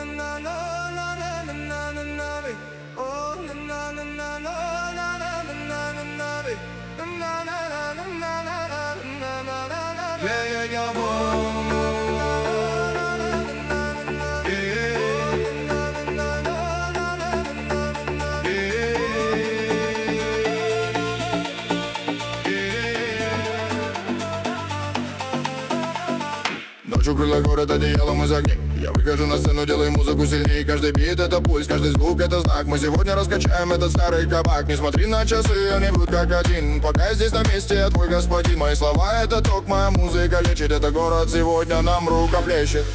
Ночью крыла город одеялом из огней. Я выхожу на сцену, делаю музыку сильнее. Каждый бит — это пульс, каждый звук — это знак. Мы сегодня раскачаем этот старый кабак. Не смотри на часы, они будут как один. Пока я здесь на месте, я твой господин. Мои слова — это ток, моя музыка лечит. Это город сегодня нам рукоплещет.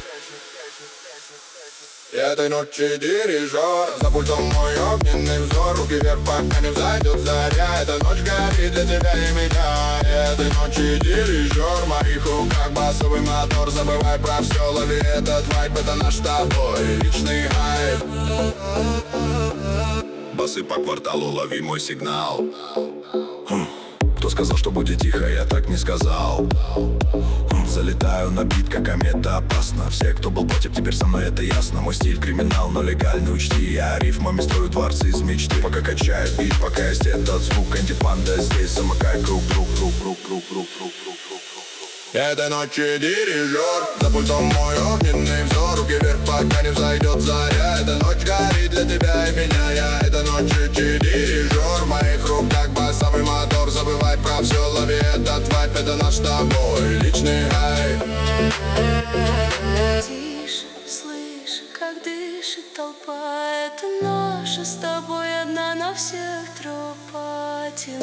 И этой ночи дирижер, за пультом мой огненный взор. Руки вверх, пока не взойдет заря. Эта ночь горит для тебя и меня. И этой ночи дирижер, в моих руках басовый мотор. Забывай про все, лови этот вайб. Это наш с тобой личный хайп. Басы по кварталу, лови мой сигнал. Кто сказал, что будет тихо, я так не сказал. Залетаю на бит, как комета, опасно. Все, кто был против, теперь со мной, это ясно. Мой стиль криминал, но легальный, учти. Я рифмами строю дворцы из мечты. Пока качаю бит, пока есть этот звук. Антипанда здесь, замыкай круг. Этой ночи дирижер, за пультом мой огненный взор. Руки вверх, пока не взойдет заря. Эта ночь горит для тебя и меня. Я этой ночи дирижер, в моих руках басовый мотор. Забывай про все, лови этот вайп. Это наш с тобой личный хайп. Тише, слышь, как дышит толпа. Это наша с тобой одна на всех тропа.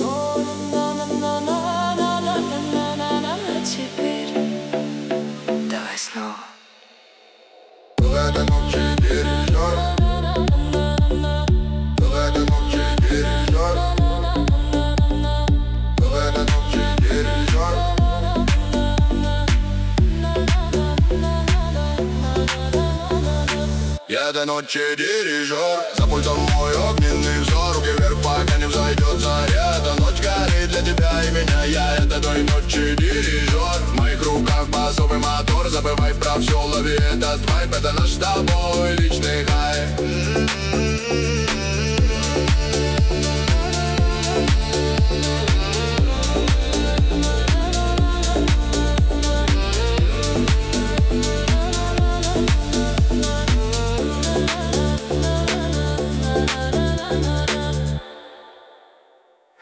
Теперь давай снова. В этой ночи дирижер, в этой ночи дирижер, в этой ночи дирижер. Я этой ночи дирижер, за пультом мой огненный взор. Руки вверх, пока не взойдет заря. Эта ночь горит для тебя и меня. Я этой ночи дирижер, в моих руках басовый мотор. Забывай про все, лови этот вайб. Это наш с тобой личный хайп.